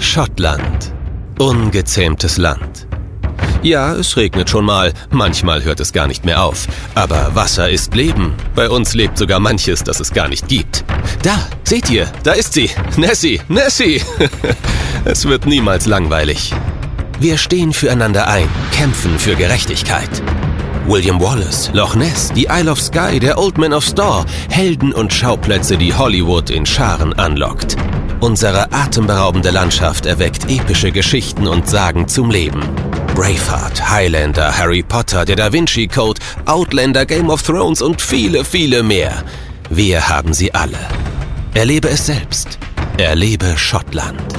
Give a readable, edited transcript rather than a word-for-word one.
Schottland. Ungezähmtes Land. Ja, es regnet schon mal, manchmal hört es gar nicht mehr auf. Aber Wasser ist Leben. Bei uns lebt sogar manches, das es gar nicht gibt. Da, seht ihr, da ist sie. Nessie, Nessie! Es wird niemals langweilig. Wir stehen füreinander ein, kämpfen für Gerechtigkeit. William Wallace, Loch Ness, die Isle of Skye, der Old Man of Storr, Helden und Schauplätze, die Hollywood in Scharen anlockt. Unsere atemberaubende Landschaft erweckt epische Geschichten und Sagen zum Leben. Braveheart, Highlander, Harry Potter, der Da Vinci Code, Outlander, Game of Thrones und viele, viele mehr. Wir haben sie alle. Erlebe es selbst. Erlebe Schottland.